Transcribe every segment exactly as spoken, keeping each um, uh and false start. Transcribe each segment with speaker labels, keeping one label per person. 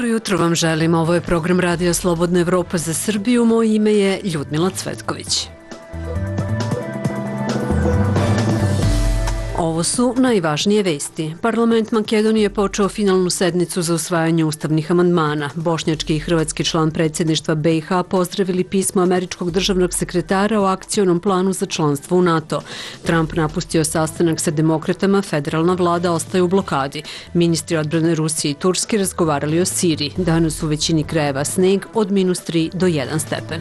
Speaker 1: Dobro jutro vam želim. Ovo je program Radio Slobodna Evropa za Srbiju. Moje ime je Ljudmila Cvetković. Ovo su najvažnije vesti. Parlament Makedonije je počeo finalnu sednicu za usvajanje ustavnih amandmana. Bošnjački i hrvatski član predsjedništva B i H pozdravili pismo američkog državnog sekretara o akcionom planu za članstvo u NATO. Trump napustio sastanak sa demokratama, federalna vlada ostaje u blokadi. Ministri odbrane Rusije i Turske razgovarali o Siriji. Danas u većini krajeva sneg od minus tri do jedan stepen.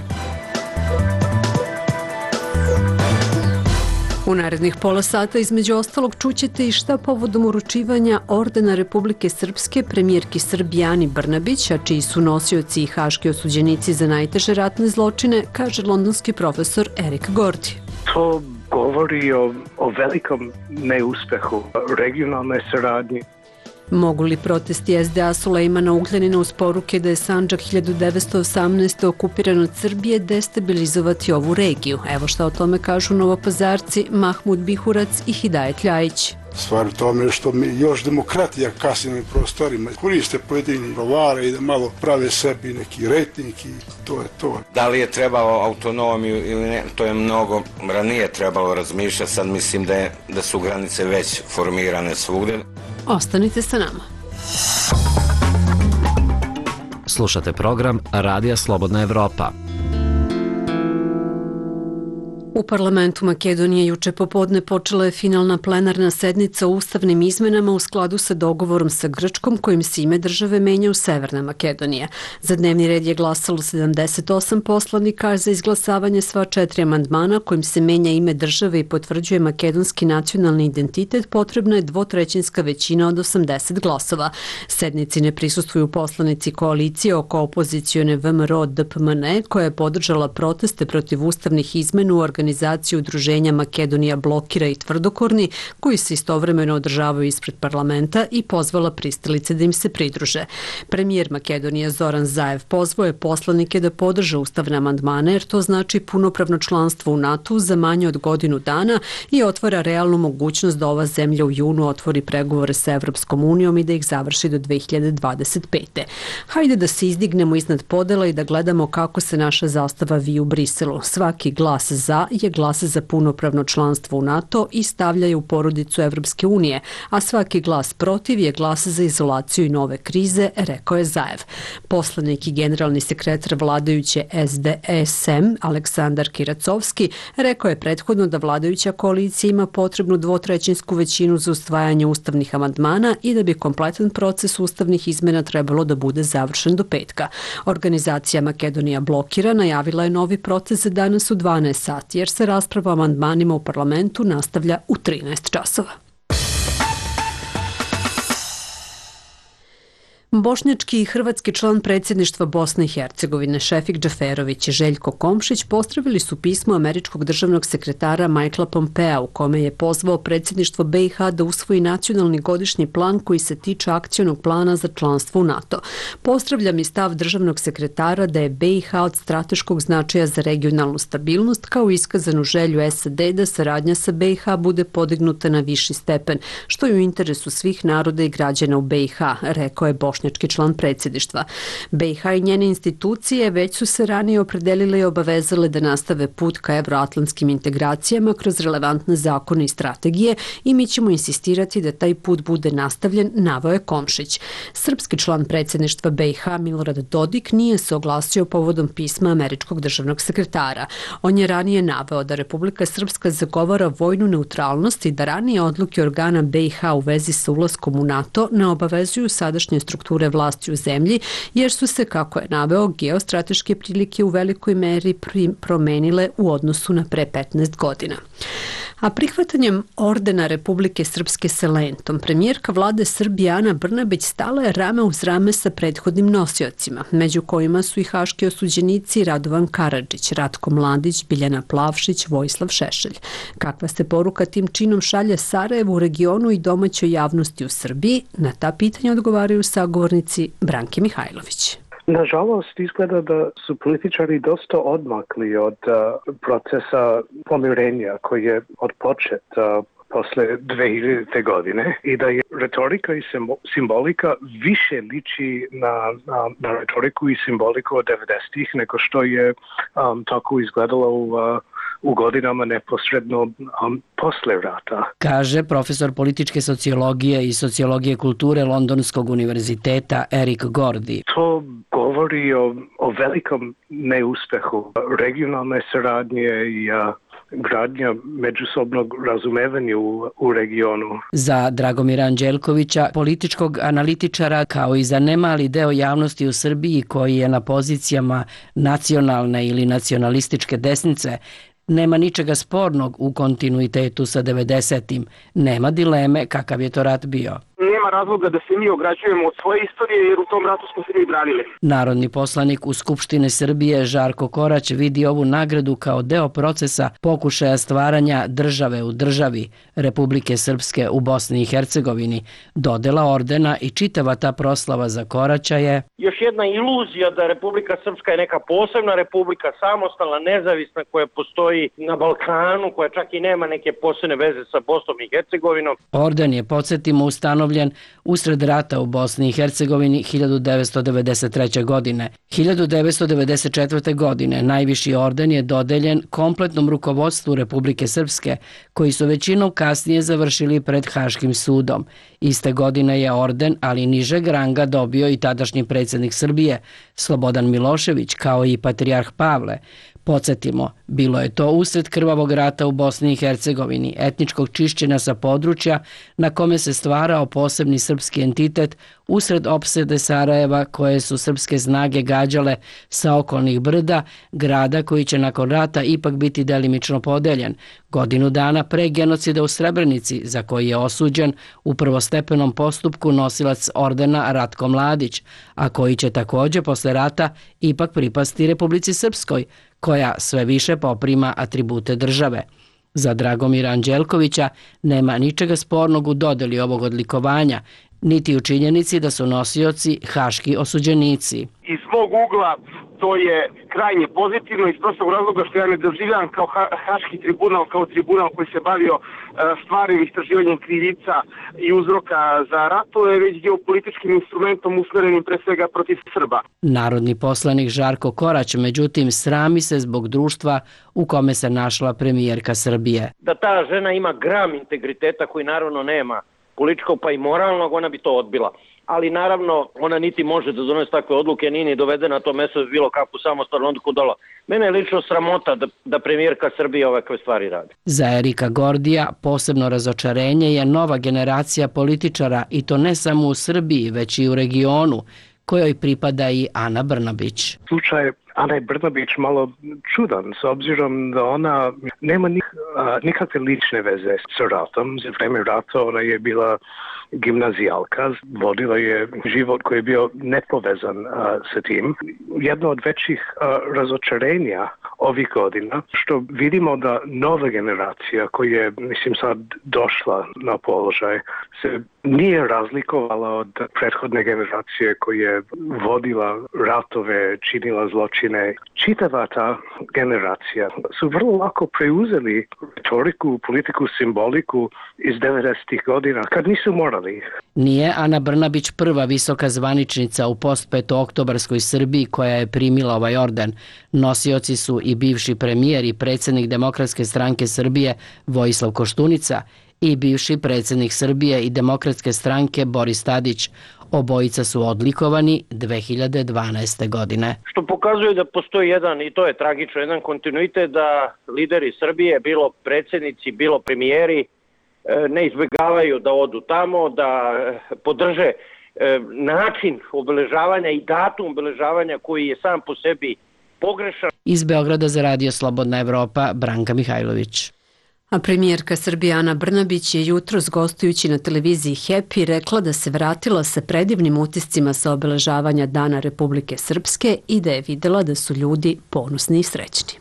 Speaker 1: U narednih pola sata između ostalog čućete i šta povodom uručivanja ordena Republike Srpske premijerki Srbije Ani Brnabić, a čiji su nosioci i haški osuđenici za najteže ratne zločine, kaže londonski profesor Erik Gordi.
Speaker 2: To govori o, o velikom neuspehu regionalne saradnje.
Speaker 1: Mogu li protesti S D A Sulejmana Ugljanina uz poruke da je Sandžak hiljadu devetsto osamnaeste okupiran od Srbije destabilizovati ovu regiju? Evo šta o tome kažu novopazarci Mahmud Bihurac i Hidajet Ljajić.
Speaker 3: Stvar u tome što mi još demokratija kasnim prostorima koriste pojedini provare i da malo prave sebi neki rejting i to je to.
Speaker 4: Da li je trebalo autonomiju ili ne, to je mnogo ranije trebalo razmišljati, sad mislim da, je, da su granice već formirane svugde.
Speaker 1: Ostanite sa nama.
Speaker 5: Slušate program Radija Slobodna Evropa.
Speaker 1: U parlamentu Makedonije juče popodne počela je finalna plenarna sednica o ustavnim izmenama u skladu sa dogovorom sa Grčkom kojim se ime države menja u Severna Makedonija. Za dnevni red je glasalo sedamdeset osam poslanika, a za izglasavanje sva četiri amandmana kojim se menja ime države i potvrđuje makedonski nacionalni identitet potrebna je dvotrećinska većina od osamdeset glasova. Sednici ne prisustvuju poslanici koalicije oko opozicione V M R O D P M N E koja je podržala proteste protiv ustavnih izmena u organizaciju organizaciju udruženja Makedonija blokira i tvrdokorni, koji se istovremeno održavaju ispred parlamenta i pozvala pristalice da im se pridruže. Premijer Makedonije Zoran Zaev pozvao je poslanike da podrže ustavne amandmane jer to znači punopravno članstvo u NATO za manje od godinu dana i otvara realnu mogućnost da ova zemlja u junu otvori pregovore sa Evropskom unijom i da ih završi do dve hiljade dvadeset pete. Hajde da se izdignemo iznad podela i da gledamo kako se naša zastava vije u Briselu. Svaki glas za je glas za punopravno članstvo u NATO i stavljaju u porodicu Evropske unije, a svaki glas protiv je glas za izolaciju i nove krize, rekao je Zaev. Poslanik i generalni sekretar vladajuće S D S M Aleksandar Kiracovski rekao je prethodno da vladajuća koalicija ima potrebnu dvotrećinsku većinu za usvajanje ustavnih amandmana i da bi kompletan proces ustavnih izmena trebalo da bude završen do petka. Organizacija Makedonija blokira najavila je novi proces za danas u dvanaest sati, jer se rasprava o amandmanima u parlamentu nastavlja u trinaest časova. Bošnjački i hrvatski član predsjedništva Bosne i Hercegovine Šefik Džaferović i Željko Komšić pozdravili su pismo američkog državnog sekretara Michaela Pompea u kome je pozvao predsjedništvo B i H da usvoji nacionalni godišnji plan koji se tiče akcionog plana za članstvo u NATO. Pozdravljam i stav državnog sekretara da je B i H od strateškog značaja za regionalnu stabilnost kao iskazanu želju S A D da saradnja sa B i H bude podignuta na viši stepen, što je u interesu svih naroda i građana u B i H, rekao je Bošnjački član predsjedništva. B i H i njene institucije već su se ranije opredelile i obavezale da nastave put ka evroatlantskim integracijama kroz relevantne zakone i strategije i mi ćemo insistirati da taj put bude nastavljen, naveo je Komšić. Srpski član predsjedništva B i H Milorad Dodik nije se oglasio povodom pisma američkog državnog sekretara. On je ranije naveo da Republika Srpska zagovara vojnu neutralnost i da ranije odluke organa B i H u vezi sa ulaskom u NATO ne obavezuju sadašnje strukture vlasti u zemlji, jer su se, kako je naveo, geostrateške prilike u velikoj meri promenile u odnosu na pre petnaest godina. A prihvatanjem ordena Republike Srpske sa lentom, premijerka vlade Srbije Ana Brnabić stala je rame uz rame sa prethodnim nosiocima, među kojima su i haški osuđenici Radovan Karadžić, Ratko Mladić, Biljana Plavšić, Vojislav Šešelj. Kakva se poruka tim činom šalje Sarajevu, u regionu i domaćoj javnosti u Srbiji? Na ta pitanja odgovaraju sagovornici Branke Mihajlović.
Speaker 2: Nažalost, izgleda da su političari dosta odmakli od uh, procesa pomirenja koji je odpočet uh, posle dve hiljadite. godine i da je retorika i simbolika više liči na, na, na retoriku i simboliku od devedesetih nego što je um, tako izgledalo u uh, u godinama neposredno um, posle rata.
Speaker 6: Kaže profesor političke sociologije i sociologije kulture Londonskog univerziteta Eric Gordy.
Speaker 2: To govori o, o velikom neuspehu regionalne saradnje i a, gradnja međusobnog razumevanja u, u regionu.
Speaker 6: Za Dragomira Anđelkovića, političkog analitičara, kao i za nemali deo javnosti u Srbiji koji je na pozicijama nacionalne ili nacionalističke desnice, nema ničega spornog u kontinuitetu sa devedesetim. Nema dileme kakav je to rat bio.
Speaker 7: Nema razloga da se mi ograđujemo od svoje istorije jer u tom ratu smo se mi branili.
Speaker 6: Narodni poslanik u Skupštine Srbije Žarko Korać vidi ovu nagradu kao deo procesa pokušaja stvaranja države u državi Republike Srpske u Bosni i Hercegovini. Dodela ordena i čitava ta proslava za Koraća je
Speaker 8: još jedna iluzija da Republika Srpska je neka posebna republika, samostalna, nezavisna, koja postoji na Balkanu, koja čak i nema neke posebne veze sa Bosnom i Hercegovinom.
Speaker 6: Orden je, podsjetimo, ustanovljen usred rata u Bosni i Hercegovini hiljadu devetsto devedeset treće. godine. hiljadu devetsto devedeset četvrte. godine najviši orden je dodeljen kompletnom rukovodstvu Republike Srpske, koji su većinom kasnije završili pred Haškim sudom. Iste godine je orden, ali nižeg ranga, dobio i tadašnji predsjednik Srbije, Slobodan Milošević, kao i patrijarh Pavle. Podsjetimo, bilo je to usred krvavog rata u Bosni i Hercegovini, etničkog čišćenja sa područja na kome se stvarao posebni srpski entitet usred opsede Sarajeva koje su srpske snage gađale sa okolnih brda, grada koji će nakon rata ipak biti delimično podeljen, godinu dana pre genocida u Srebrenici, za koji je osuđen u prvostepenom postupku nosilac ordena Ratko Mladić, a koji će također posle rata ipak pripasti Republici Srpskoj, koja sve više poprima atribute države. Za Dragomira Anđelkovića nema ničega spornog u dodeli ovog odlikovanja, niti u činjenici da su nosioci haški osuđenici.
Speaker 7: Iz mog ugla to je krajnje pozitivno iz prostog razloga što ja ne doživljam kao ha haški tribunal, kao tribunal koji se bavio uh, stvarnim istraživanjem krivica i uzroka za ratove, već geopolitičkim instrumentom usmerenim pre svega protiv Srba.
Speaker 6: Narodni poslanik Žarko Korać, međutim, srami se zbog društva u kome se našla premijerka Srbije.
Speaker 8: Da ta žena ima gram integriteta koji naravno nema političkog pa i moralnog, ona bi to odbila. Ali naravno ona niti može da donese takve odluke, nije ni dovedena na to mesto da bilo kakvu samostalnu odluku dola. Mene je lično sramota da, da premijerka Srbije ovakve stvari radi.
Speaker 6: Za Erika Gordija posebno razočarenje je nova generacija političara, i to ne samo u Srbiji, već i u regionu, kojoj pripada i Ana Brnabić.
Speaker 2: Slučaj Ane Brnabić malo čudan, s obzirom da ona nema nik, a, nikakve lične veze sa ratom. Za vreme rata ona je bila gimnazijalka, vodila je život koji je bio nepovezan a, sa tim. Jedno od većih a, razočarenja ovih godina, što vidimo da nova generacija koja je, mislim, sad došla na položaj, se nije razlikovala od prethodne generacije koja je vodila ratove, činila zločine. Čitava ta generacija su vrlo lako preuzeli retoriku, politiku, simboliku iz devedesetih godina, kad nisu morali.
Speaker 6: Nije Ana Brnabić prva visoka zvaničnica u postpetooktobarskoj Srbiji koja je primila ovaj orden. Nosioci su i bivši premijer i predsjednik Demokratske stranke Srbije Vojislav Koštunica i bivši predsjednik Srbije i Demokratske stranke Boris Tadić. Obojica su odlikovani dve hiljade dvanaeste. godine.
Speaker 8: Što pokazuje da postoji jedan, i to je tragično, jedan kontinuitet da lideri Srbije, bilo predsjednici, bilo premijeri, ne izbjegavaju da odu tamo, da podrže način obeležavanja i datum obeležavanja koji je sam po sebi pogrešan.
Speaker 6: Iz Beograda za Radio Slobodna Evropa, Branka Mihajlović.
Speaker 1: A premijerka Srbije Ana Brnabić je jutros gostujući na televiziji Happy rekla da se vratila sa predivnim utiscima sa obeležavanja Dana Republike Srpske i da je videla da su ljudi ponosni i srećni.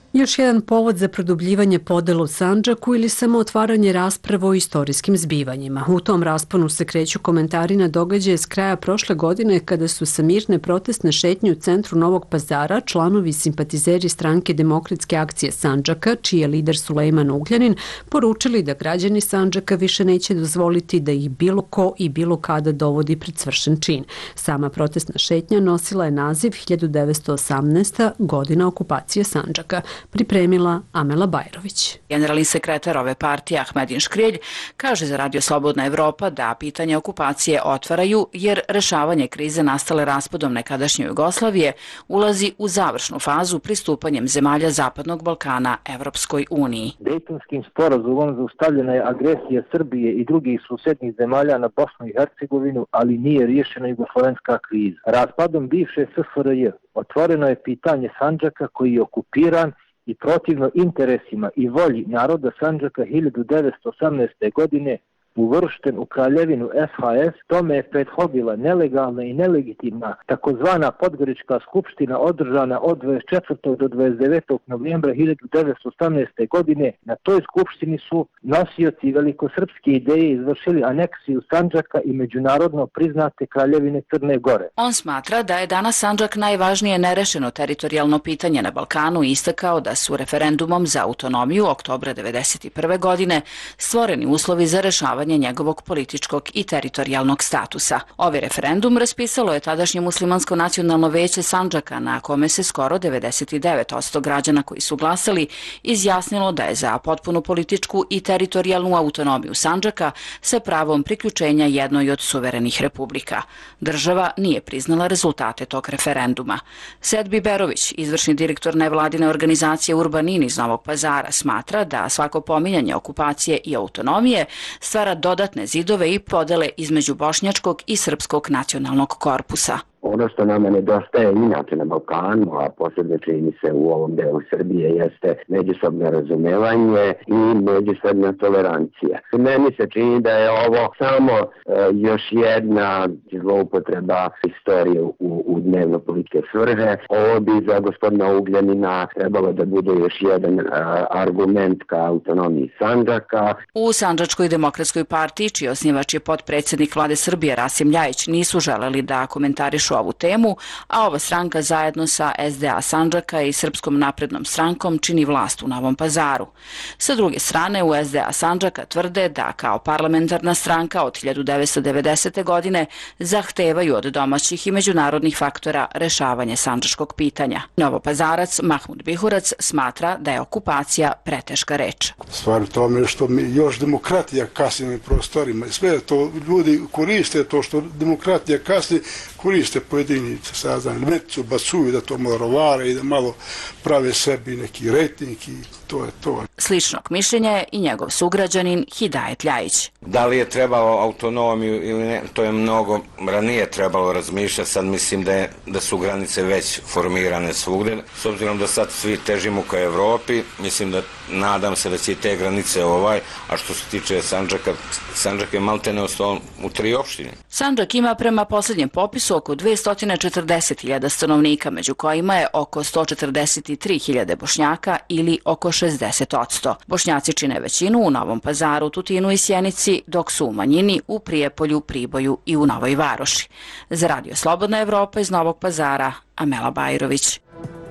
Speaker 1: Još jedan povod za produbljivanje podela u Sandžaku ili samo otvaranje rasprava o istorijskim zbivanjima. U tom rasponu se kreću komentari na događaje s kraja prošle godine kada su sa mirne protestne šetnje u centru Novog Pazara članovi i simpatizeri stranke Demokratske akcije Sandžaka, čiji je lider Sulejman Ugljanin, poručili da građani Sandžaka više neće dozvoliti da ih bilo ko i bilo kada dovodi pred svršen čin. Sama protestna šetnja nosila je naziv hiljadu devetsto osamnaesta. godina okupacije Sandžaka. Pripremila Amela Bajrović.
Speaker 9: Generalni sekretar ove partije Ahmedin Škrilj kaže za Radio Slobodna Evropa da pitanje okupacije otvaraju jer rešavanje krize nastale raspadom nekadašnje Jugoslavije ulazi u završnu fazu pristupanjem zemalja Zapadnog Balkana Evropskoj uniji.
Speaker 10: Dejtonskim sporazumom zaustavljena je agresija Srbije i drugih susednih zemalja na Bosnu i Hercegovinu, ali nije riješena jugoslovenska kriza. Raspadom bivše S F R J otvoreno je pitanje Sandžaka koji je okupiran i protivno interesima i volji naroda Sandžaka hiljadu devetsto osamnaeste. godine uvršten u Kraljevinu S H S, tome je prethodila nelegalna i nelegitimna takozvana Podgorička skupština održana od dvadeset četvrtog do dvadeset devetog novembra hiljadu devetsto osamnaeste. godine. Na toj skupštini su nosioci velikosrpske ideje izvršili aneksiju Sandžaka i međunarodno priznate Kraljevine Crne Gore.
Speaker 9: On smatra da je danas Sandžak najvažnije nerešeno teritorijalno pitanje na Balkanu i istakao da su referendumom za autonomiju oktobra devedeset prve. godine stvoreni uslovi za rešavanje njegovog političkog i teritorijalnog statusa. Ovaj referendum raspisalo je tadašnje muslimansko nacionalno veće Sandžaka, na kome se skoro devedeset devet posto građana koji su glasali izjasnilo da je za potpunu političku i teritorijalnu autonomiju Sandžaka sa pravom priključenja jednoj od suverenih republika. Država nije priznala rezultate tog referenduma. Sedbi Berović, izvršni direktor nevladine organizacije Urbanin iz Novog Pazara, smatra da svako pominjanje okupacije i autonomije stvara dodatne zidove i podele između bošnjačkog i srpskog nacionalnog korpusa.
Speaker 11: Ono što nama nedostaje inače na Balkanu, a posebno čini se u ovom delu Srbije, jeste međusobno razumevanje i međusobna tolerancija. Meni se čini da je ovo samo e, još jedna zloupotreba istorije u, u dnevno političke svrhe. Ovo bi za gospodina Ugljanina trebalo da bude još jedan e, argument ka autonomiji Sandžaka.
Speaker 9: U Sandžačkoj demokratskoj partiji, čiji osnivač je potpredsjednik vlade Srbije Rasim Ljajić, nisu želeli da komentarišu ovu temu, a ova stranka zajedno sa S D A Sandžaka i Srpskom naprednom strankom čini vlast u Novom Pazaru. Sa druge strane, u S D A Sandžaka tvrde da kao parlamentarna stranka od hiljadu devetsto devedesete. godine zahtevaju od domaćih i međunarodnih faktora rešavanje sandžačkog pitanja. Novopazarac Mahmud Bihurac smatra da je okupacija preteška reč.
Speaker 3: Stvar u tome što mi još demokratija kasni na prostorima. Sve to ljudi koriste, to što demokratija kasni, koriste pojedini saznanje. Mecu bacuju da to malo rovare i da malo prave sebi neki rejting i to je to.
Speaker 9: Sličnog mišljenja je i njegov sugrađanin Hidajet Ljajić.
Speaker 4: Da li je trebalo autonomiju ili ne, to je mnogo ranije trebalo razmišljati. Sad mislim da, je, da su granice već formirane svugde. S obzirom da sad svi težimo ka Evropi, mislim da nadam se da će te granice ovaj, a što se tiče Sandžaka, Sandžak je maltene ostao u tri opštine.
Speaker 9: Sandžak ima prema posljednjem popisu oko dvesta četrdeset hiljada stanovnika, među kojima je oko sto četrdeset tri hiljade Bošnjaka ili oko šezdeset posto. Bošnjaci čine većinu u Novom Pazaru, Tutinu i Sjenici, dok su u manjini u Prijepolju, Priboju i u Novoj Varoši. Za Radio Slobodna Evropa iz Novog Pazara, Amela Bajrović.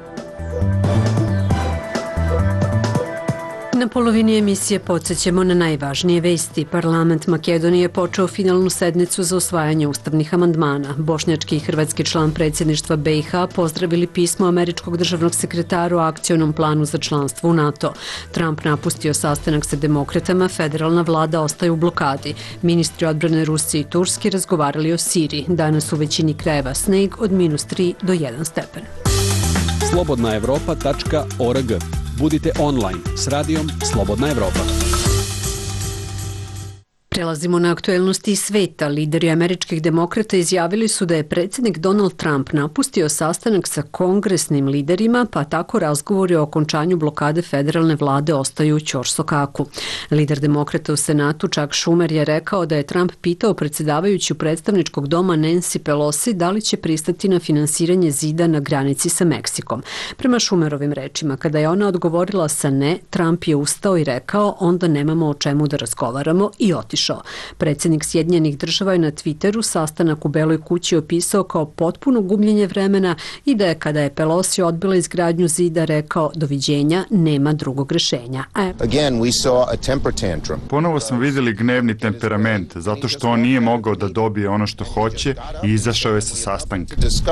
Speaker 1: Na polovini emisije podsjećamo na najvažnije vesti. Parlament Makedonije je počeo finalnu sednicu za usvajanje ustavnih amandmana. Bošnjački i hrvatski član predsjedništva B i H pozdravili pismo američkog državnog sekretara o akcionom planu za članstvo u NATO. Trump napustio sastanak sa demokratama, federalna vlada ostaje u blokadi. Ministri odbrane Rusije i Turske razgovarali o Siriji. Danas u većini krajeva sneg od minus tri do jedan stepen.
Speaker 12: slobodna evropa tačka org. Budite online s radijom Slobodna Evropa.
Speaker 1: Prelazimo na aktuelnosti sveta. Lideri američkih demokrata izjavili su da je predsjednik Donald Trump napustio sastanak sa kongresnim liderima, pa tako razgovori o okončanju blokade federalne vlade ostaju u ćorsokaku. Lider demokrata u Senatu Chuck Schumer je rekao da je Trump pitao predsjedavajuću predstavničkog doma Nancy Pelosi da li će pristati na finansiranje zida na granici sa Meksikom. Prema Schumerovim rečima, kada je ona odgovorila sa ne, Trump je ustao i rekao onda nemamo o čemu da razgovaramo i otišao. Predsjednik Sjedinjenih država je na Twitteru sastanak u Beloj kući opisao kao potpuno gubljenje vremena i da je kada je Pelosi odbila izgradnju zida rekao doviđenja, nema drugog rešenja.
Speaker 13: Ponovo smo vidjeli gnevni temperament zato što on nije mogao da dobije ono što hoće i izašao je sa sastanka.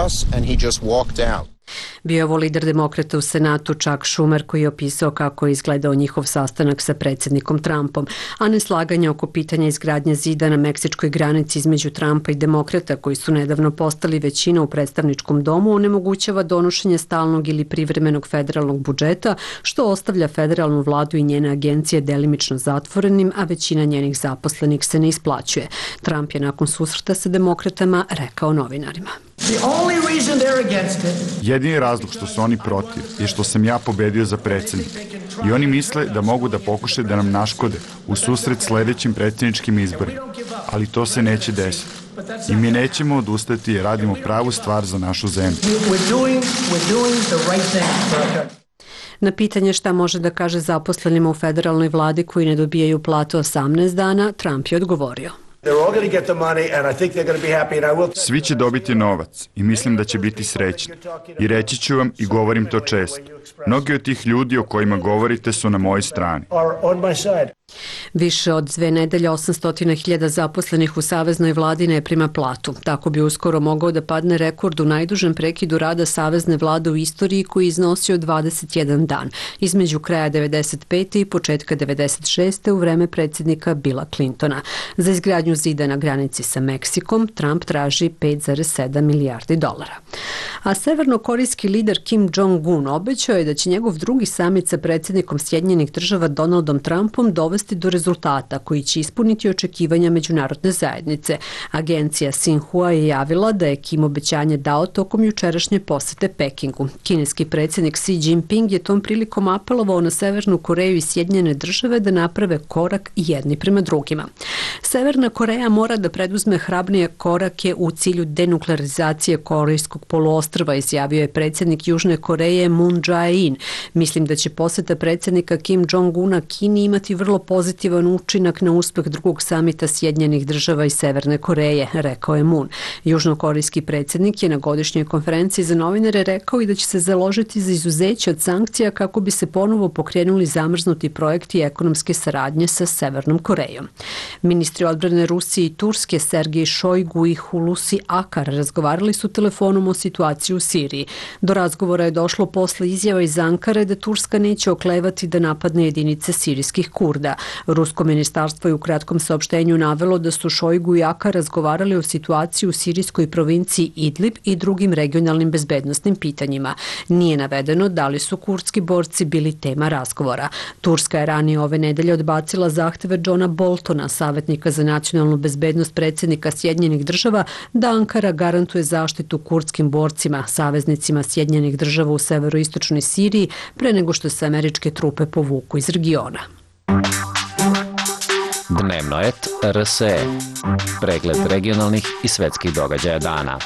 Speaker 1: Bio je ovo lider demokrata u Senatu Chuck Schumer koji je opisao kako je izgledao njihov sastanak sa predsjednikom Trumpom, a neslaganje oko pitanja izgradnje zida na meksičkoj granici između Trumpa i demokrata koji su nedavno postali većina u predstavničkom domu onemogućava donošenje stalnog ili privremenog federalnog budžeta, što ostavlja federalnu vladu i njene agencije delimično zatvorenim, a većina njenih zaposlenih se ne isplaćuje. Trump je nakon susreta sa demokratama rekao novinarima.
Speaker 13: Jedini razlog što su oni protiv je što sam ja pobedio za predsjednika i oni misle da mogu da pokušaju da nam naškode u susret sljedećim predsjedničkim izborima, ali to se neće desiti. I mi nećemo odustati jer radimo pravu stvar za našu zemlju.
Speaker 1: Na pitanje šta može da kaže zaposlenima u federalnoj vladi koji ne dobijaju platu osamnaest dana, Trump je odgovorio.
Speaker 13: Svi će dobiti novac i mislim da će biti srećni. I reći ću vam i govorim to često. Mnogi od tih ljudi o kojima govorite su na mojoj strani.
Speaker 1: Više od dve nedelje osamsto hiljada zaposlenih u saveznoj vladi ne prima platu. Tako bi uskoro mogao da padne rekord u najdužem prekidu rada savezne vlade u istoriji koji je iznosio dvadeset jedan dan, između kraja devedeset pete i početka devedeset šeste u vreme predsjednika Billa Clintona. Za izgradnju zida na granici sa Meksikom Trump traži pet zarez sedam milijardi dolara. A severnokorejski lider Kim Jong-un obećao je da će njegov drugi samit sa predsjednikom Sjedinjenih država Donaldom Trumpom dovesti do rezultata koji će ispuniti očekivanja međunarodne zajednice. Agencija Xinhua je javila da je Kim obećanje dao tokom jučerašnje posete Pekingu. Kineski predsjednik Xi Jinping je tom prilikom apelovao na Severnu Koreju i Sjedinjene države da naprave korak jedni prema drugima. Severna Koreja mora da preduzme hrabrije korake u cilju denuklearizacije Korejskog poluostrva, izjavio je predsjednik Južne Koreje Moon Jae-in. Mislim da će poseta predsjednika Kim Jong-una Kini imati vrlo pozitivan učinak na uspeh drugog samita Sjedinjenih država i Severne Koreje, rekao je Moon. Južnokorejski predsjednik je na godišnjoj konferenciji za novinare rekao i da će se založiti za izuzeće od sankcija kako bi se ponovo pokrenuli zamrznuti projekti ekonomske saradnje sa Severnom Korejom. Ministri odbrane Rusije i Turske Sergej Šojgu i Hulusi Akar razgovarali su telefonom o situaciji u Siriji. Do razgovora je došlo posle izjava iz Ankare da Turska neće oklevati da napadne jedinice sirijskih Kurda. Rusko ministarstvo je u kratkom saopštenju navelo da su Šojgu i Akar razgovarali o situaciji u sirijskoj provinciji Idlib i drugim regionalnim bezbednostnim pitanjima. Nije navedeno da li su kurdski borci bili tema razgovora. Turska je ranije ove nedelje odbacila zahteve Johna Boltona, savjetnika za nacionalnu bezbednost predsjednika Sjedinjenih država, da Ankara garantuje zaštitu kurdskim borcima, saveznicima Sjedinjenih država u severoistočnoj Siriji, pre nego što se američke trupe povuku iz regiona.
Speaker 5: Dnevno et R S E. Pregled regionalnih i svetskih događaja dana.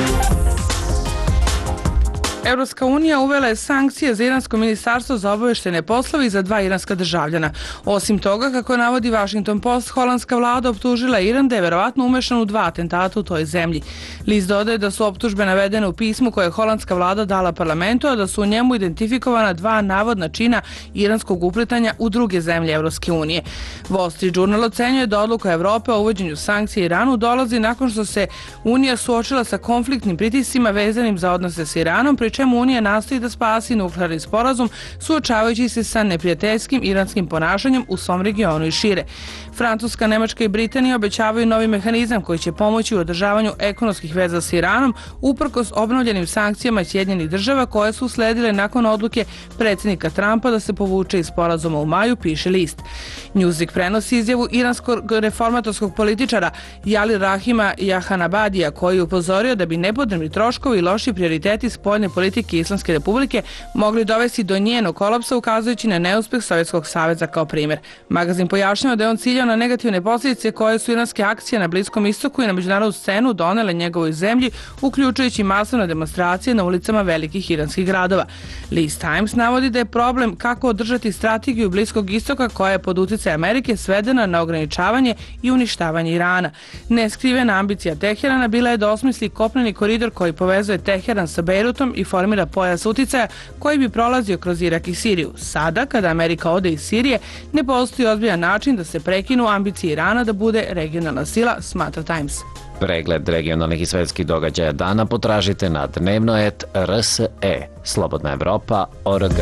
Speaker 14: Evropska unija uvela je sankcije za iransko ministarstvo za obaveštene poslove i za dva iranska državljana. Osim toga, kako navodi Washington Post, holandska vlada optužila Iran da je verovatno umešan u dva atentata u toj zemlji. List dodaje da su optužbe navedene u pismu koje je holandska vlada dala parlamentu, a da su u njemu identifikovana dva navodna čina iranskog uplitanja u druge zemlje Evropske unije. Wall Street Journal ocenjuje da odluka Evrope o uvođenju sankcija Iranu dolazi nakon što se Unija suočila sa konfliktnim pritiscima vezanim za odnose s Iranom, pri pri čemu Unija nastoji da spasi nuklearni sporazum suočavajući se sa neprijateljskim iranskim ponašanjem u svom regionu i šire. Francuska, Nemačka i Britanija obećavaju novi mehanizam koji će pomoći u održavanju ekonomskih veza s Iranom uprkos obnovljenim sankcijama Sjedinjenih država koje su usledile nakon odluke predsjednika Trumpa da se povuče iz sporazuma u maju, piše list. Newsweek prenosi izjavu iranskog reformatorskog političara Jali Rahima Jahanabadija koji je upozorio da bi nepotrebni troškovi i loši prioriteti spoljne politike Islamske republike mogli dovesti do njenog kolapsa, ukazujući na neuspeh Sovjetskog saveza kao primjer. Magazin pojašnjava da je on ciljao na negativne posljedice koje su iranske akcije na Bliskom istoku i na međunarodnu scenu donele njegovoj zemlji, uključujući masovne demonstracije na ulicama velikih iranskih gradova. List Times navodi da je problem kako održati strategiju Bliskog istoka koja je pod utjecajem Amerike svedena na ograničavanje i uništavanje Irana. Neskrivena ambicija Teherana bila je da osmisli kopneni koridor koji povezuje Teheran sa Bejrutom i formira pojas uticaja koji bi prolazio kroz Irak i Siriju. Sada, kada Amerika ode iz Sirije, ne postoji ozbiljan način da se prekinu ambicije Irana da bude regionalna sila, smatra Times.
Speaker 5: Pregled regionalnih i svetskih događaja dana potražite na dnevnoet R S E, Slobodna Evropa, O R G.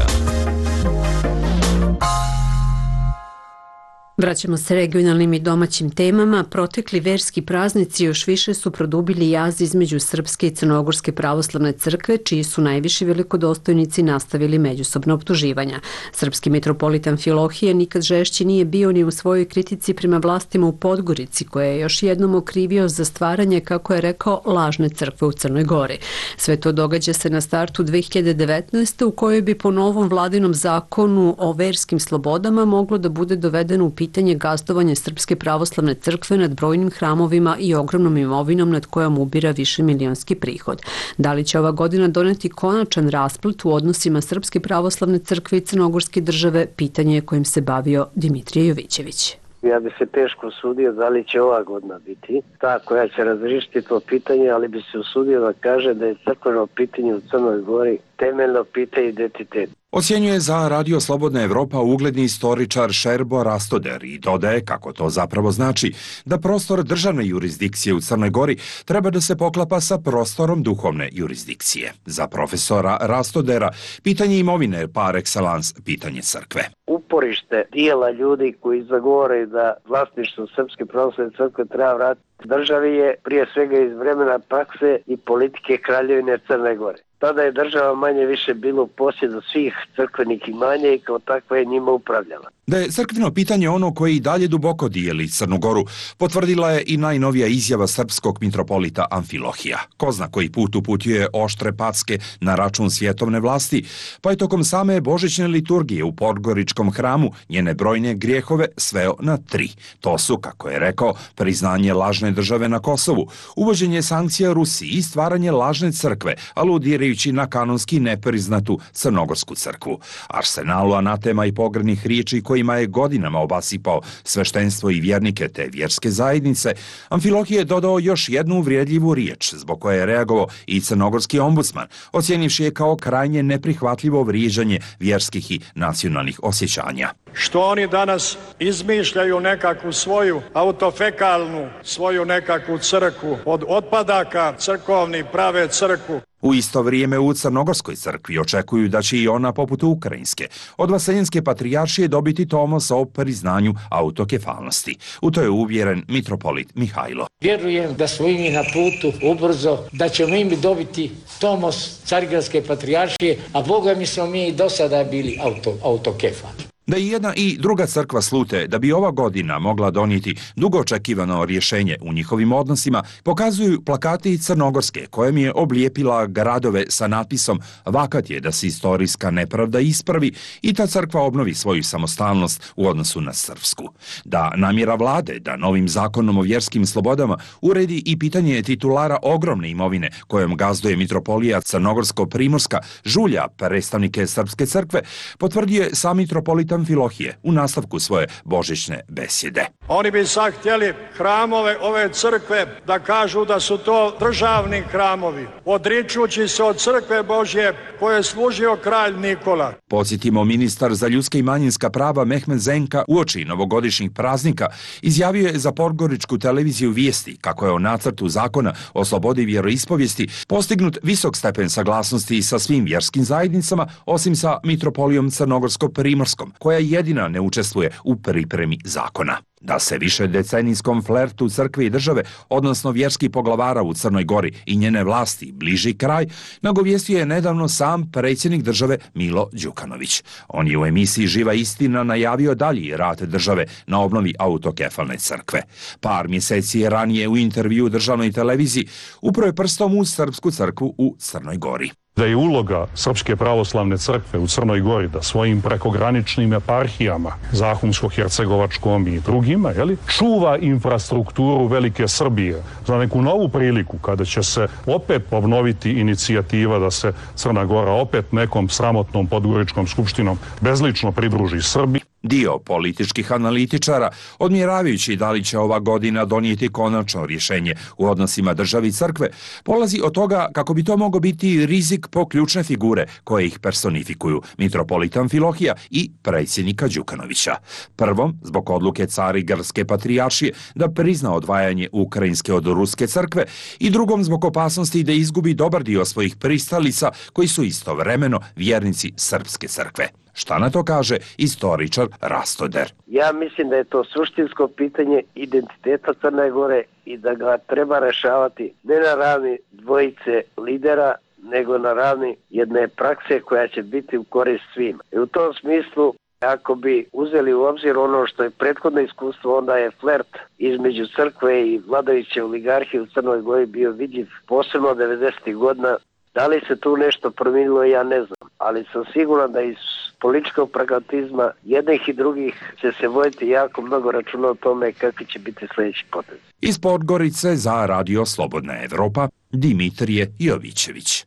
Speaker 1: Vraćamo se regionalnim i domaćim temama. Protekli verski praznici još više su produbili jaz između Srpske i Crnogorske pravoslavne crkve, čiji su najviši velikodostojnici nastavili međusobno optuživanja. Srpski mitropolit Amfilohije nikad žešći nije bio ni u svojoj kritici prema vlastima u Podgorici, koje je još jednom okrivio za stvaranje, kako je rekao, lažne crkve u Crnoj Gori. Sve to događa se na startu dve hiljade devetnaeste. u kojoj bi po novom vladinom zakonu o verskim slobodama moglo da bude dovedeno u pitanje pitanje gazdovanja Srpske pravoslavne crkve nad brojnim hramovima i ogromnom imovinom nad kojom ubira više milionski prihod. Da li će ova godina doneti konačan rasplet u odnosima Srpske pravoslavne crkve i Crnogorske države, pitanje je kojim se bavio Dimitrije Jovićević.
Speaker 15: Ja bi se teško usudio da li će ova godina biti ta koja će razrišiti to pitanje, ali bi se usudio da kaže da je crkveno pitanje u Crnoj Gori temeljno pitanje identiteta.
Speaker 16: Ocjenjuje za Radio Slobodna Evropa ugledni istoričar Šerbo Rastoder i dodaje kako to zapravo znači da prostor državne jurisdikcije u Crnoj Gori treba da se poklapa sa prostorom duhovne jurisdikcije. Za profesora Rastodera pitanje imovine je par excellence pitanje crkve.
Speaker 15: Uporište dijela ljudi koji zagovaraju da vlasništvo Srpske pravoslavne crkve treba vratiti državi je prije svega iz vremena prakse i politike Kraljevine Crne Gore. Tada je država manje više bilo u posjedu svih crkvenih imanja i kao takva je njima upravljala.
Speaker 16: Da je crkveno pitanje ono koje i dalje duboko dijeli Crnu Goru, potvrdila je i najnovija izjava srpskog mitropolita Amfilohija. Ko zna koji put uputio oštre packe na račun svjetovne vlasti, pa je tokom same božićne liturgije u Podgoričkom hramu njene brojne grijehove sveo na tri. To su, kako je rekao, priznanje lažne države na Kosovu, uvođenje sankcija Rusiji i stvaranje lažne crkve, aludirajući na kanonski nepriznatu Crnogorsku crkvu. Arsenalu anatema i pogrdnih riječi kojima je godinama obasipao sveštenstvo i vjernike te vjerske zajednice, Amfilohije je dodao još jednu uvrijedljivu riječ, zbog koje je reagovao i crnogorski ombudsman, ocjenivši je kao krajnje neprihvatljivo vrijeđanje vjerskih i nacionalnih osjećanja.
Speaker 17: Što oni danas izmišljaju nekakvu svoju autofekalnu, svoju nekakvu crkvu, od otpadaka crkovni prave crkvu.
Speaker 16: U isto vrijeme u Crnogorskoj crkvi očekuju da će i ona, poput ukrajinske, od Vaseljenske patrijaršije dobiti tomos o priznanju autokefalnosti. U to je uvjeren mitropolit Mihajlo.
Speaker 18: Vjerujem da smo i mi na putu ubrzo, da ćemo im dobiti tomos Carigradske patrijaršije, a Boga mi smo mi i do sada bili auto, autokefali.
Speaker 16: Da i jedna i druga crkva slute da bi ova godina mogla donijeti dugo očekivano rješenje u njihovim odnosima, pokazuju plakati iz Crnogorske kojem je oblijepila gradove sa natpisom "Vakat je da se istorijska nepravda ispravi i ta crkva obnovi svoju samostalnost u odnosu na srpsku." Da namjera vlade da novim zakonom o vjerskim slobodama uredi i pitanje titulara ogromne imovine kojom gazduje mitropolija Crnogorsko-Primorska žulja predstavnike Srpske crkve, potvrdio je sam mitropolit Amfilohije u nastavku svoje božićne besjede.
Speaker 17: Oni bi sad htjeli hramove ove crkve da kažu da su to državni hramovi, odričući se od crkve Božje koje je služio kralj Nikola.
Speaker 16: Podsjetimo, ministar za ljudska i manjinska prava Mehmet Zenka uoči novogodišnjih praznika izjavio je za podgoričku televiziju Vijesti kako je o nacrtu zakona o slobodi vjeroispovijesti postignut visok stepen saglasnosti sa svim vjerskim zajednicama, osim sa mitropolijom Crnogorsko-Primorskom, koja jedina ne učestvuje u pripremi zakona. Da se više decenijskom flertu crkve i države, odnosno vjerskih poglavara u Crnoj Gori i njene vlasti bliži kraj, nagovijestio je nedavno sam predsjednik države Milo Đukanović. On je u emisiji Živa istina najavio dalji rad države na obnovi autokefalne crkve. Par mjeseci ranije u intervju državnoj televiziji upro je prstom u srpsku crkvu u Crnoj Gori.
Speaker 19: Da je uloga Srpske pravoslavne crkve u Crnoj Gori da svojim prekograničnim eparhijama, Zahumsko-Hercegovačkom i drugima, jeli, čuva infrastrukturu Velike Srbije za neku novu priliku kada će se opet obnoviti inicijativa da se Crna Gora opet nekom sramotnom podgoričkom skupštinom bezlično pridruži Srbiji.
Speaker 16: Dio političkih analitičara, odmjeravajući da li će ova godina donijeti konačno rješenje u odnosima države i crkve, polazi od toga kako bi to mogao biti rizik po ključne figure koje ih personifikuju, mitropolita Amfilohija i predsjednika Đukanovića. Prvom, zbog odluke Carigradske patrijaršije da prizna odvajanje Ukrajinske od Ruske crkve, i drugom zbog opasnosti da izgubi dobar dio svojih pristalica koji su istovremeno vjernici Srpske crkve. Šta na to kaže istoričar Rastoder?
Speaker 15: Ja mislim da je to suštinsko pitanje identiteta Crne Gore i da ga treba rešavati ne na ravni dvojice lidera, nego na ravni jedne prakse koja će biti u korist svima. I u tom smislu, ako bi uzeli u obzir ono što je prethodno iskustvo, onda je flert između crkve i vladajuće oligarhije u Crnoj Gori bio vidljiv posebno devedesetih godina. Da li se tu nešto promijenilo, ja ne znam, ali sam siguran da iz političkog pragmatizma jednih i drugih će se voditi jako mnogo računa o tome kakvi će biti sljedeći potez.
Speaker 16: Iz Podgorice za Radio Slobodna Evropa, Dimitrije Jovićević.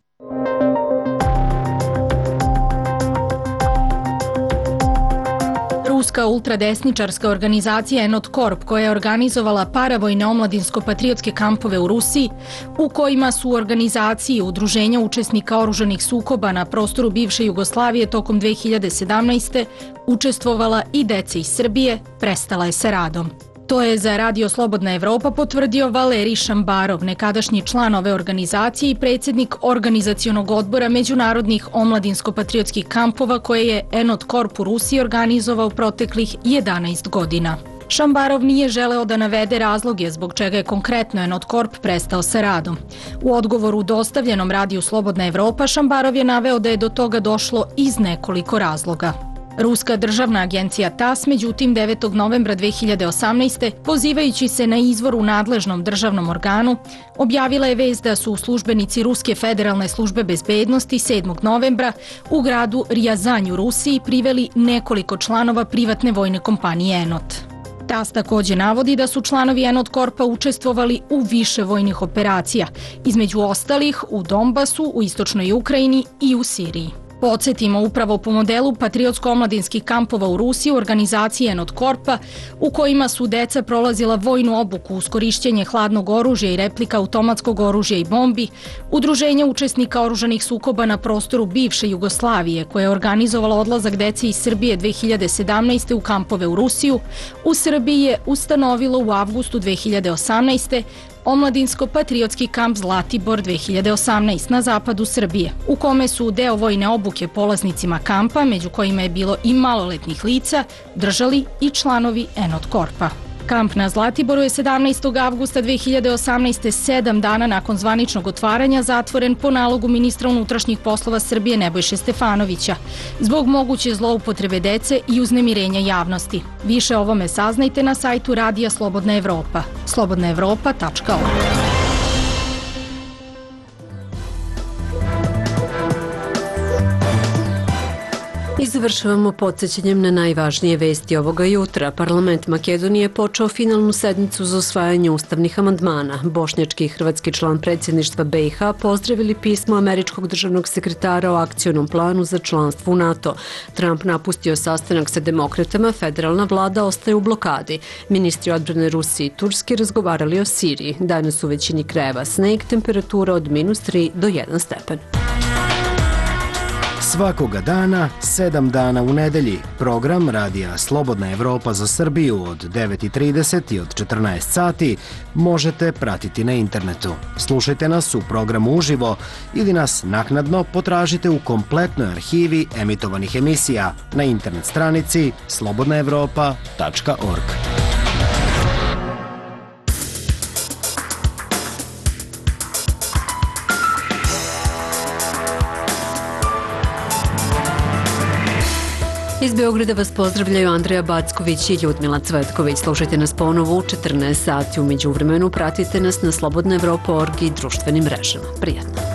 Speaker 20: Ruska ultradesničarska organizacija Enot Corp, koja je organizovala paravojne omladinsko-patriotske kampove u Rusiji, u kojima su u organizaciji udruženja učesnika oružanih sukoba na prostoru bivše Jugoslavije tokom dve hiljade sedamnaeste. učestvovala i deca iz Srbije, prestala je sa radom. To je za Radio Slobodna Evropa potvrdio Valerij Šambarov, nekadašnji član ove organizacije i predsjednik organizacionog odbora međunarodnih omladinsko-patriotskih kampova koje je Enot Corp u Rusiji organizovao proteklih jedanaest godina. Šambarov nije želeo da navede razloge zbog čega je konkretno Enot Corp prestao sa radom. U odgovoru dostavljenom Radiju Slobodna Evropa, Šambarov je naveo da je do toga došlo iz nekoliko razloga. Ruska državna agencija T A S, međutim, devetog novembra dve hiljade osamnaeste. pozivajući se na izvor u nadležnom državnom organu, objavila je vest da su službenici Ruske federalne službe bezbednosti sedmog novembra u gradu Rijazanj u Rusiji priveli nekoliko članova privatne vojne kompanije Enot. T A S također navodi da su članovi Enot Corpa učestvovali u više vojnih operacija, između ostalih u Donbasu, u istočnoj Ukrajini i u Siriji. Podsjetimo, upravo po modelu patriotsko-omladinskih kampova u Rusiji u organizaciji Enot Corpa, u kojima su deca prolazila vojnu obuku uz korišćenje hladnog oružja i replika automatskog oružja i bombi, udruženja učesnika oružanih sukoba na prostoru bivše Jugoslavije, koje je organizovala odlazak dece iz Srbije dve hiljade sedamnaeste. u kampove u Rusiju, u Srbiji je ustanovilo u avgustu dve hiljade osamnaeste. Omladinsko-patriotski kamp Zlatibor dve hiljade osamnaeste. na zapadu Srbije, u kome su deo vojne obuke polaznicima kampa, među kojima je bilo i maloletnih lica, držali i članovi Enot Corpa. Kamp na Zlatiboru je sedamnaestog avgusta dve hiljade osamnaeste. sedam dana nakon zvaničnog otvaranja zatvoren po nalogu ministra unutrašnjih poslova Srbije Nebojše Stefanovića, zbog moguće zloupotrebe dece i uznemirenja javnosti. Više o ovome saznajte na sajtu Radija Slobodna Evropa, slobodna evropa tačka org.
Speaker 1: Iz završavamo podsjećanjem na najvažnije vesti ovoga jutra. Parlament Makedonije je počeo finalnu sednicu za usvajanje ustavnih amandmana. Bošnjački i hrvatski član predsjedništva B i H pozdravili pismo američkog državnog sekretara o akcionom planu za članstvo u NATO. Trump napustio sastanak sa demokratama, federalna vlada ostaje u blokadi. Ministri odbrane Rusije i Turske razgovarali o Siriji. Danas u većini krajeva sneg, temperatura od minus tri do jedan stepen.
Speaker 21: Svakoga dana, sedam dana u nedelji, program radija Slobodna Evropa za Srbiju od devet i trideset i od četrnaest sati možete pratiti na internetu. Slušajte nas u programu uživo ili nas naknadno potražite u kompletnoj arhivi emitovanih emisija na internet stranici slobodna evropa tačka org.
Speaker 1: Iz Beograda vas pozdravljaju Andreja Backović i Ljudmila Cvetković. Slušajte nas ponovo u četrnaest sati. U međuvremenu pratite nas na slobodna evropa tačka org i društvenim mrežama. Prijatno.